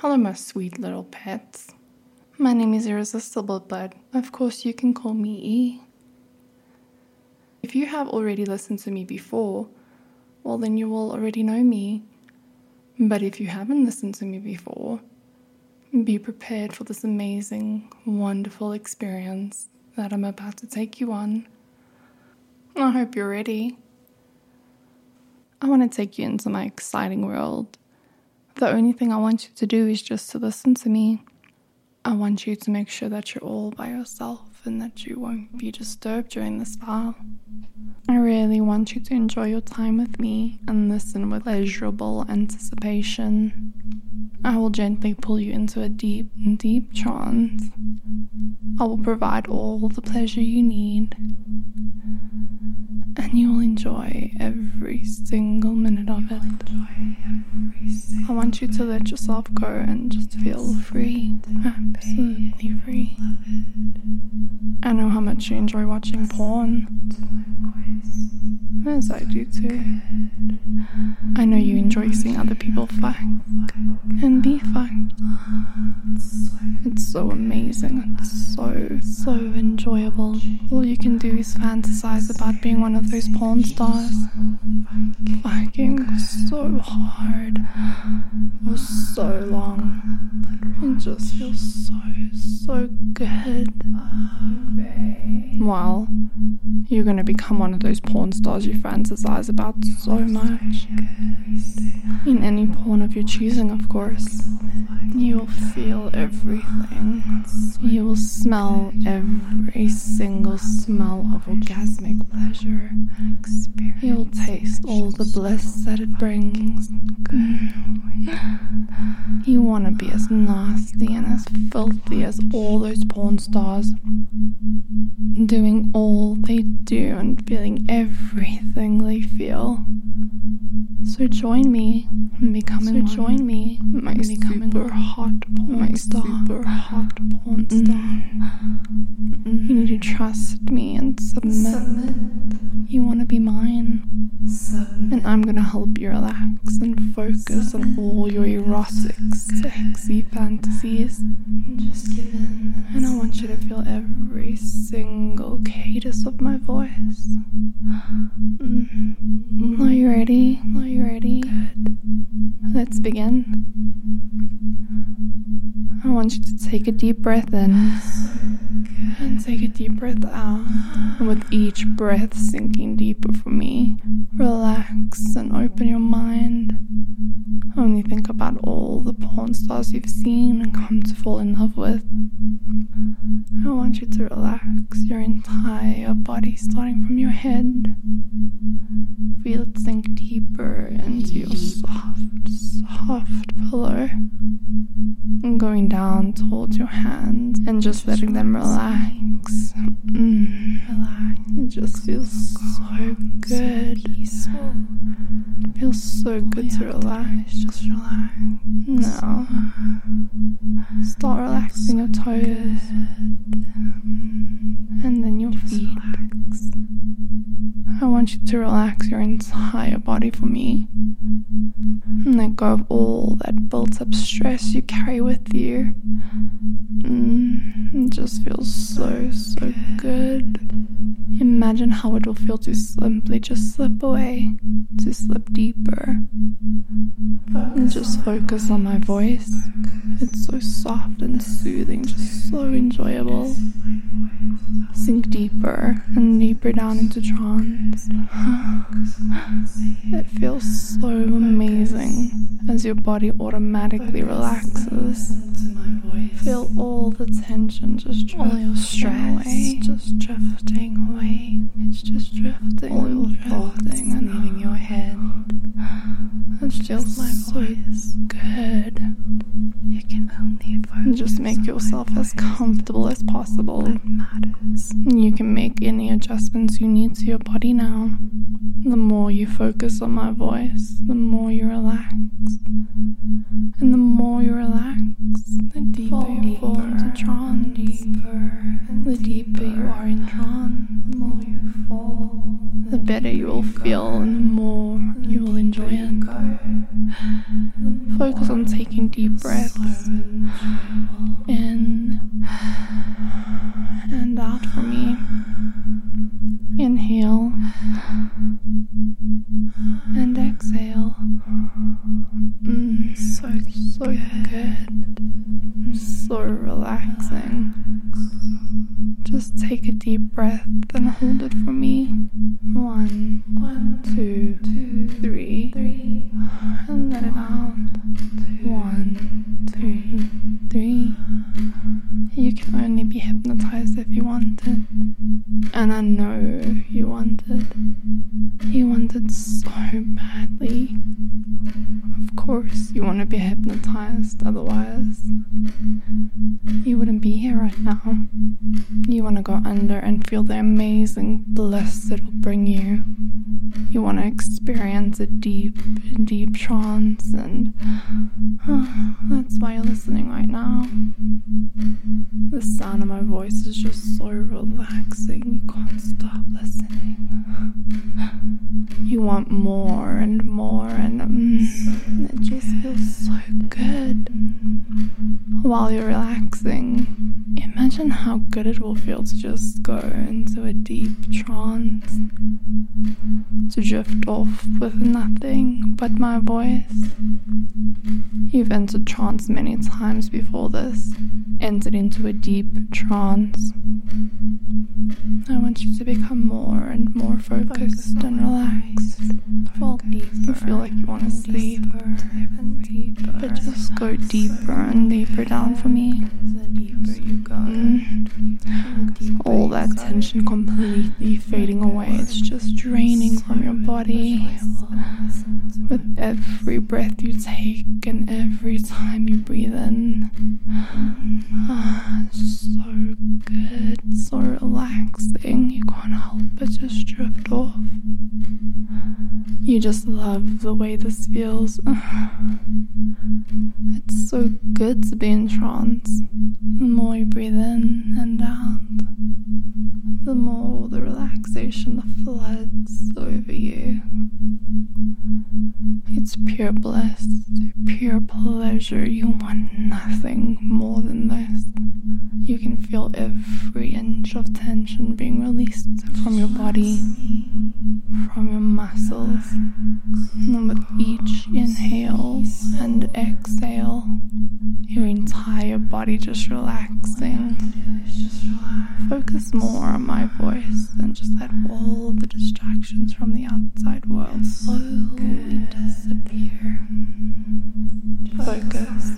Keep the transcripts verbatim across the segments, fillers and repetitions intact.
Hello, my sweet little pets. My name is Irresistible, but of course you can call me E. If you have already listened to me before, well then you will already know me. But if you haven't listened to me before, be prepared for this amazing, wonderful experience that I'm about to take you on. I hope you're ready. I want to take you into my exciting world. The only thing I want you to do is just to listen to me. I want you to make sure that you're all by yourself and that you won't be disturbed during this file. I really want you to enjoy your time with me and listen with pleasurable anticipation. I will gently pull you into a deep, deep trance. I will provide all the pleasure you need, and you will enjoy every single minute of it. I want you to let yourself go and just feel free, absolutely free. I know how much you enjoy watching porn, as I do too. I know you enjoy seeing other people fuck and be fucked. It's so amazing, it's so, so enjoyable. All you can do is fantasize about being one of those porn stars, fucking so hard for so long. It just feels so, so good. Well, you're gonna become one of those porn stars you fantasize about so much. In any porn of your choosing, of course. You will feel everything. You will smell every single smell of orgasmic pleasure. You will taste all the bliss that it brings. You want to be as nasty and as filthy as all those porn stars, doing all they do and feeling everything they feel. So join me in becoming so join me my super hot porn my star. super hot porn star. Mm. You need to trust me and submit. submit. You want to be mine. Submit. And I'm gonna help you relax and focus submit. on all your erotic, sexy fantasies. Just give in. And I want you to feel every single cadence of my voice. Mm. Are you ready? Are you ready? Good. Let's begin. I want you to take a deep breath in and take a deep breath out. And with each breath sinking deeper for me, relax and open your mind. Only think about all the porn stars you've seen and come to fall in love with. I want you to relax your entire body, starting from your head. Feel it sink deeper into your soft, soft pillow, and going down towards your hands and just letting them relax. Mm, relax. It just feels so good. It feels so good to relax. Just relax. Now, start relaxing your toes and then your feet. I want you to relax your entire body for me and let go of all that built up stress you carry with you. Mm, it just feels so, so good. Imagine how it will feel to simply just slip away, to slip deeper. And just focus on my voice. It's so soft and soothing, just so enjoyable. Sink deeper and deeper down into trance. It feels so amazing as your body automatically relaxes. Feel all the tension just drifting all your stress away. Just drifting away. It's just drifting. All your thoughts and leaving your head. It feels so good. You can only focus. Just make yourself as comfortable as possible. That matters. You can make any adjustments you need to your body now. The more you focus on my voice, the more you relax. And the more you relax, the deeper you fall into trance. Deeper. The deeper you are in trance, the more you fall, the better you will feel and the more you will enjoy it. Focus focus on taking deep breaths in and out for me. Inhale and exhale. Mm, so, so good. So relaxing. Just take a deep breath and hold it for me. One, one, two, two, three, three, and let it out. One, two, three. You can only be hypnotized if you want it, and I know you want it. You want it so badly. Of course, you want to be hypnotized, otherwise you wouldn't be here right now. You want to go under and feel the amazing bliss it will bring you. You want to experience a deep, deep trance, and uh, that's why you're listening right now. The sound of my voice is just so relaxing. You can't stop listening. You want more and more, and um, it just feels so good. While you're relaxing, imagine how good it will feel to just go into a deep trance, to drift off with nothing but my voice. You've entered trance many times before this, entered into a deep trance. I want you to become more and more focused and relaxed. Fall deeper. You feel like you want to sleep, but just go deeper and deeper down for me. The deeper you go, mm. all that tension completely fading away. It's just draining from your body. With every breath you take and every time you breathe in, ah, it's so good, so relaxing. You can't help but just drift off. You just love the way this feels. It's so good to be in trance. The more you breathe in and out, the more the relaxation floods over you. It's pure bliss, pure pleasure. You want nothing more than this. You can feel every inch of tension being released from your body, from your muscles. And with each inhale and exhale, your entire body just relaxing. Focus more on my voice and just let all the distractions from the outside world slowly disappear. Focus.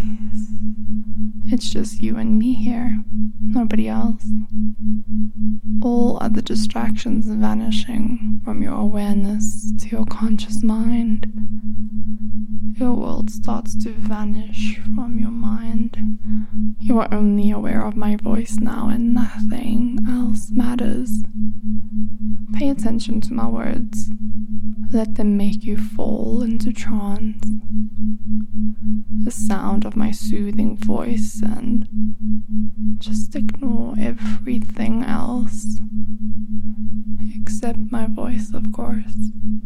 It's just you and me here, nobody else. All other distractions vanishing from your awareness to your conscious mind. Your world starts to vanish from your mind. You are only aware of my voice now, and nothing else matters. Pay attention to my words. Let them make you fall into trance. The sound of my soothing voice, and just ignore everything else. Except my voice, of course.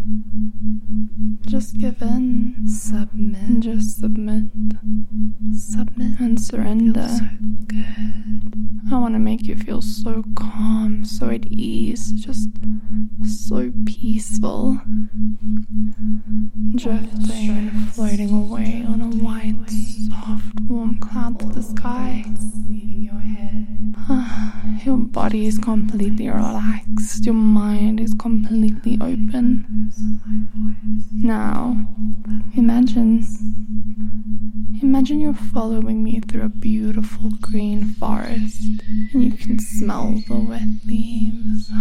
Just give in. Submit. Just submit. Submit and surrender. So good. I want to make you feel so calm, so at ease, just so peaceful. Drifting and floating away on a white, soft, warm cloud to the sky. Your body is completely relaxed. Your mind is completely open. Now, imagine, imagine you're following me through a beautiful green forest, and you can smell the wet leaves,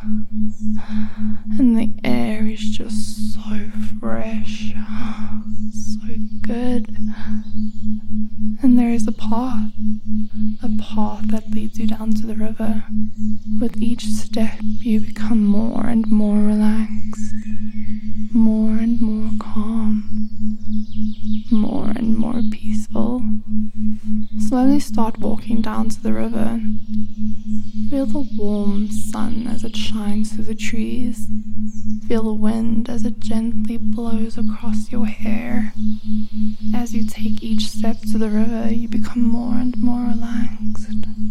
and the air is just so fresh, so good. And there is a path, a path that leads you down to the river. With each step, you become more and more relaxed, more and more calm, more and more peaceful. Slowly start walking down to the river. Feel the warm sun as it shines through the trees. Feel the wind as it gently blows across your hair. As you take each step to the river, you become more and more relaxed.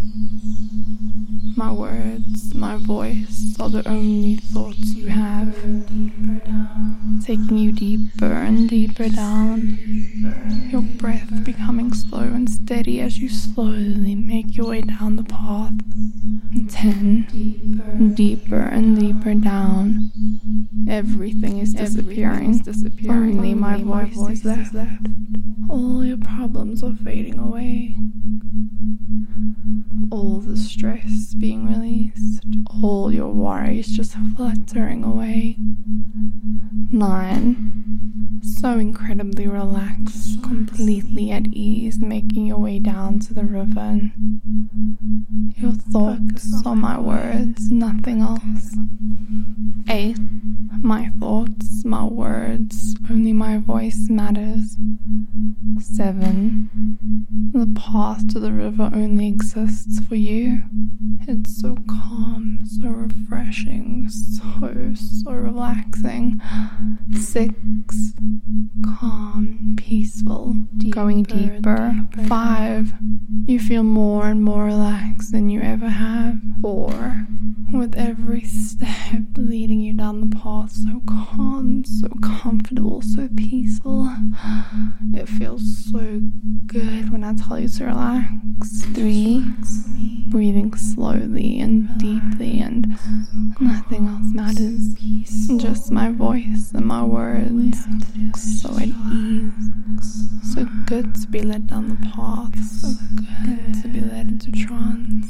My words, my voice are the only thoughts you have, taking you deeper and deeper down, your breath becoming slow and steady as you slowly make your way down the path. Ten, deeper and deeper down. Everything is disappearing, disappearing. Only my voice is left. All your problems are fading away. All the stress being released. All your worries just fluttering away. Nine. So incredibly relaxed, completely at ease, making your way down to the river. Your thoughts are my words, nothing else. Eight. My thoughts, my words, only my voice matters. Seven. The path to the river only exists for you. It's so calm, so refreshing, so, so relaxing. Six. Calm, peaceful, deeper, going deeper. deeper. Five. You feel more and more relaxed than you ever have. Four. With every step leading you down the path, so calm, so comfortable, so peaceful. It feels so good when I tell you to relax. Three. Breathing slowly and deeply, and nothing else matters. Just my voice and my words. So at ease. So good to be led down the path. So good to be led into trance.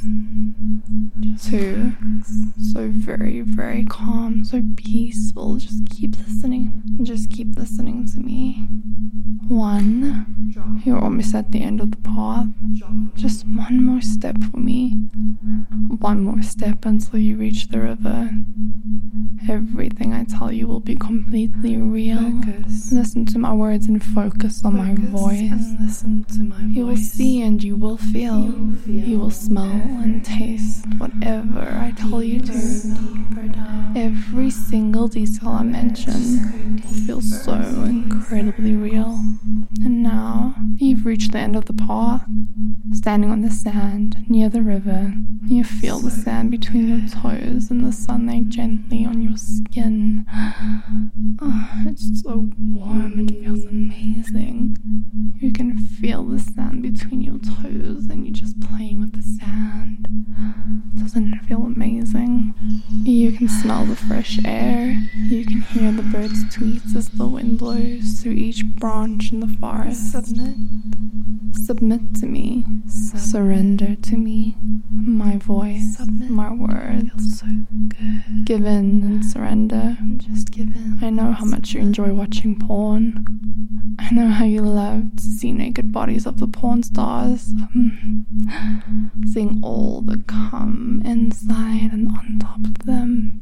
Two. So very, very calm. So peaceful. Just keep listening. Just keep listening to me. One. You're almost at the end of the path. Just one more step for me. One more step until you reach the river. Everything I tell you will be completely real. Focus. Listen to my words and focus on focus my voice. And listen to my voice. You will see and you will feel. You will, feel. You will smell and taste whatever I tell you to. Every single detail I mention will feel so incredibly real. And now you've reached the end of the path. Standing on the sand near the river, you feel the sand between your toes and the sunlight gently on your skin. Oh, it's so warm, it feels amazing. You can feel the sand between your toes and you're just playing with the sand. Doesn't it feel amazing? You can smell the fresh air. You can hear the birds' tweets as the wind blows through each branch in the forest. Submit. Submit to me. Submit. Surrender to me. My voice. Submit. My words. Feels so good. Give in and surrender. Just give in. I know how much you enjoy watching porn. I know how you love to see naked bodies of the porn stars. Um, seeing all the cum inside and on top of them.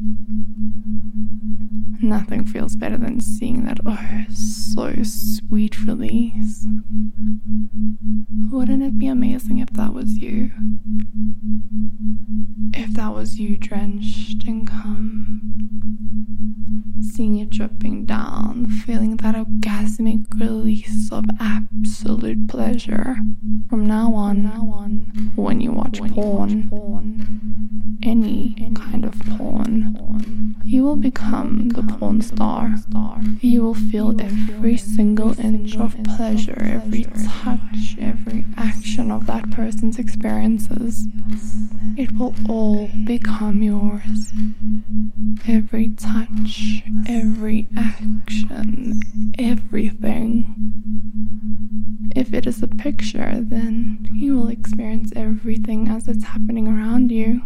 Nothing feels better than seeing that, oh, so sweet release. Wouldn't it be amazing if that was you? If that was you drenched in cum, seeing it dripping down, feeling that orgasmic release of absolute pleasure. From now on, now on when you watch when porn, you watch porn any, any kind of porn, porn, you will become the porn star. star. You will feel you will every feel single every inch single of pleasure, pleasure, every touch, every action of that person's experiences. It will all become yours. Every touch, every action, everything. If it is a picture, then you will experience everything as it's happening around you.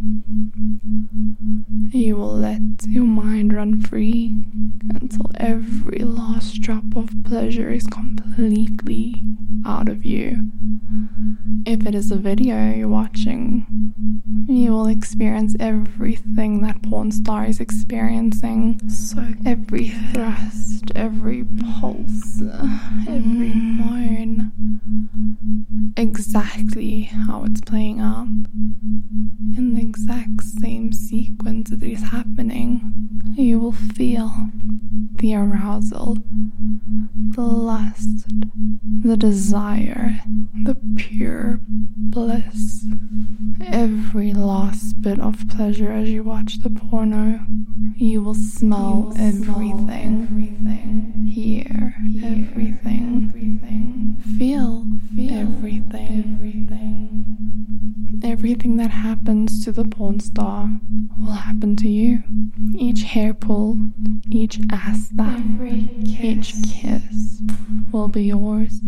You will let your mind run free until every last drop of pleasure is completely out of you. If it is a video you're watching, you will experience everything that porn star is experiencing. So every thrust, every pulse, every moan. Exactly exactly how it's playing out, in the exact same sequence that is happening. You will feel the arousal, the lust, the desire, the pure bliss, every last bit of pleasure as you watch the porno. You will smell, you will everything, smell everything, hear, hear everything, everything, feel, feel everything, everything. Everything that happens to the porn star will happen to you. Each hair pull, each ass slap, each kiss will be yours.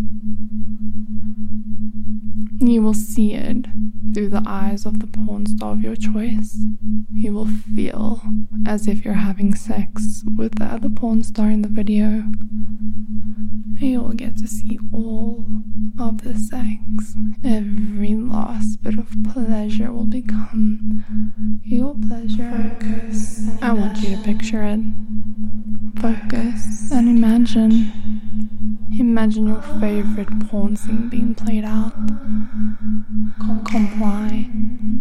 You will see it through the eyes of the porn star of your choice. You will feel as if you're having sex with the other porn star in the video. You will get to see all of the sex. Every last bit of pleasure will become your pleasure. Focus. I want you to picture it. Focus and imagine. Imagine your favorite porn scene being played out. Comply.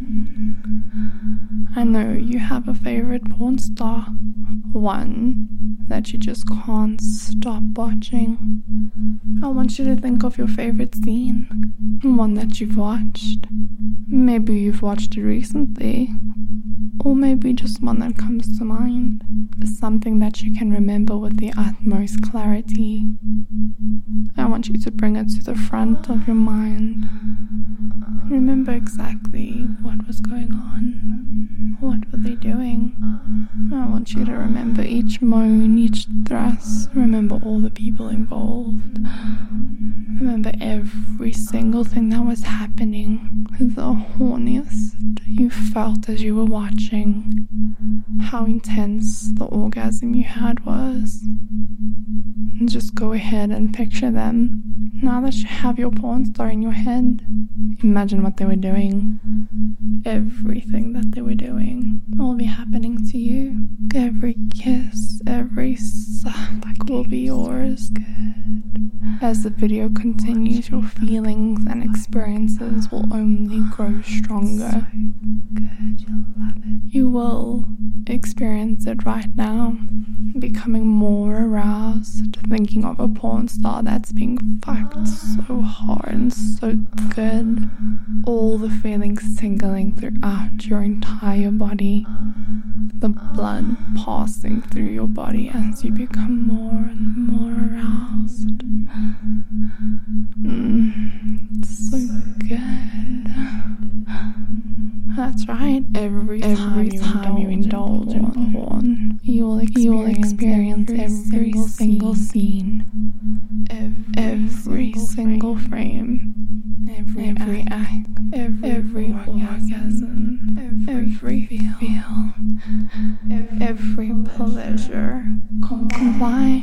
I know you have a favorite porn star, one that you just can't stop watching. I want you to think of your favorite scene, one that you've watched. Maybe you've watched it recently, or maybe just one that comes to mind, something that you can remember with the utmost clarity. I want you to bring it to the front of your mind. Remember exactly what was going on. What were they doing? I want you to remember each moan, each thrust. Remember all the people involved. Remember every single thing that was happening. The horniest you felt as you were watching. How intense the orgasm you had was. And just go ahead and picture them. Now that you have your porn star in your head, imagine what they were doing. Everything that they were doing will be happening to you. Every kiss, every suck will be yours. As the video continues, your feelings and experiences will only grow stronger. You will experience it right now, becoming more aroused, thinking of a porn star that's being fucked so hard and so good. All the feelings tingling throughout your entire body, the blood passing through your body as you become more and more aroused. Mm, it's so good. That's right. Every, every time, time you indulge in porn, porn you will experience, you will experience every, every single, single scene, every, every single frame, every, every act, every, every orgasm, every, every feel, feel every, every pleasure. Comply.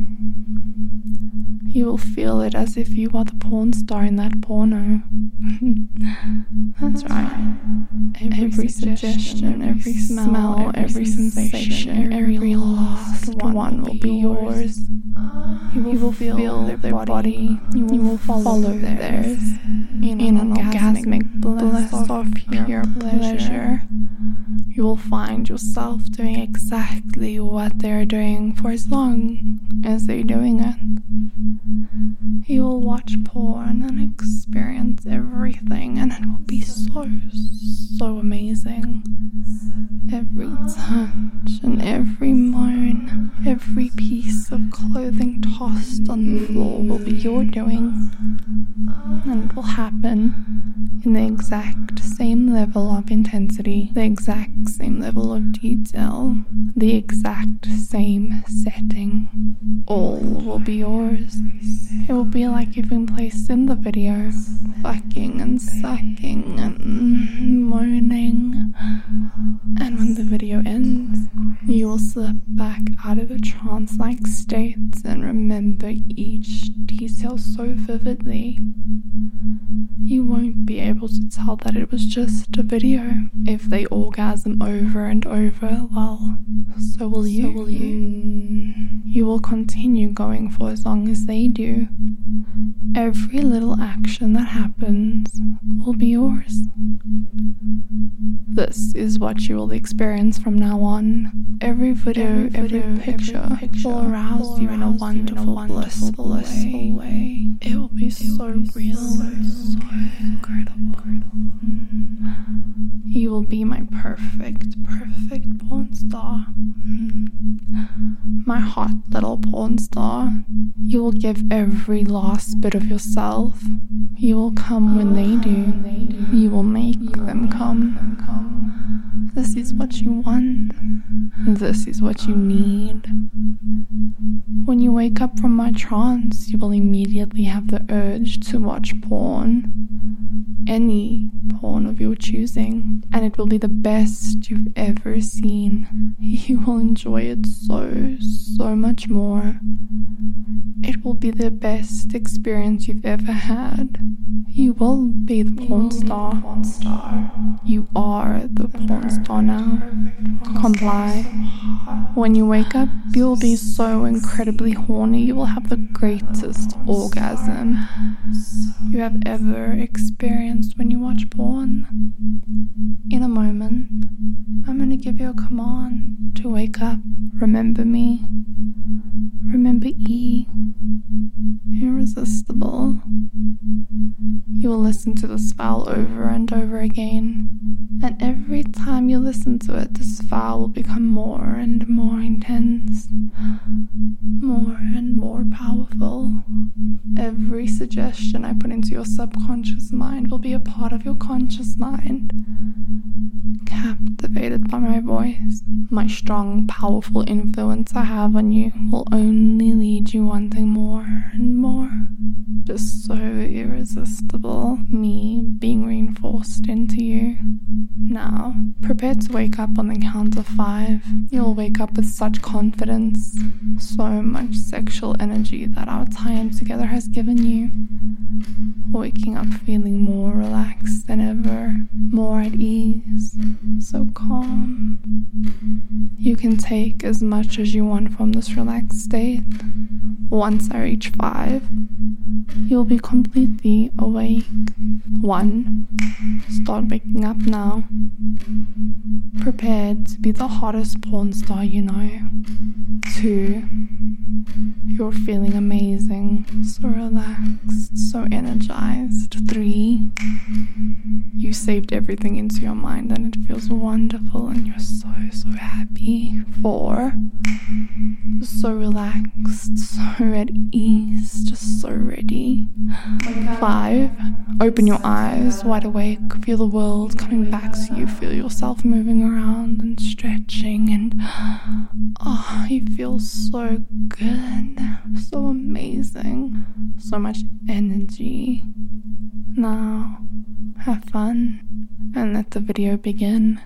You will feel it as if you are the porn star in that porno. That's right. Every, every suggestion, every smell, every sensation, every last one will be yours. You will, you will feel, feel their, their body. body. You will, you will follow, follow theirs in, in an orgasmic bliss of pure pleasure. You will find yourself doing exactly what they're doing for as long as they're doing it. You will watch porn and experience everything, and it will be so, so amazing. Every touch and every moan, every piece of clothing tossed on the floor will be your doing, and it will happen in the exact same level of intensity, the exact same level of detail, the exact same setting. All will be yours. It will be like you've been placed in the video, fucking and sucking and moaning. And when the video ends, you will slip back out of the trance-like state and remember each detail so vividly. You won't be able to tell that it was just a video. If they orgasm over and over, well, so will you. So will you. You will continue going for as long as they do. Every little action that happens be yours. This is what you will experience from now on. Every video, every, every picture, every picture will arouse will you in a wonderful, in a blissful, blissful way. way. It will be it so will be real, so, so incredible. Mm. You will be my perfect, perfect porn star. Mm. My hot little porn star. You will give every last bit of yourself. You will come when they do. You will make them come. This is what you want. This is what you need. When you wake up from my trance, you will immediately have the urge to watch porn. Any porn of your choosing. And it will be the best you've ever seen. You will enjoy it so, so much more. It will be the best experience you've ever had. You will be the porn star. The porn star. You are the porn star now. Comply. When you wake up, you will be so incredibly horny. You will have the greatest orgasm you have ever experienced when you watch porn. In a moment, I'm going to give you a command to wake up. Remember me. Remember E. Irresistible. You will listen to this file over and over again, and every time you listen to it, this file will become more and more intense, more and more powerful. Every suggestion I put into your subconscious mind will be a part of your conscious mind. Captivated by my voice, my strong, powerful influence I have on you will only lead you wanting more and more. Just so irresistible, me being reinforced into you. Now, prepare to wake up on the count of five. You'll wake up with such confidence, so much sexual energy that our time together has given you. Waking up feeling more relaxed than ever, more at ease, so calm. You can take as much as you want from this relaxed state. Once I reach five, you'll be completely awake. One, start waking up now. Prepared to be the hottest porn star you know. Two, you're feeling amazing, so relaxed, so energized. Three, you saved everything into your mind and it feels wonderful and you're so, so happy. Four, so relaxed, so at ease, just so ready. Five, open your eyes, wide awake, feel the world coming back to you, feel yourself moving around and stretching, and oh, you feel so good, so amazing, so much energy. Now, have fun and let the video begin.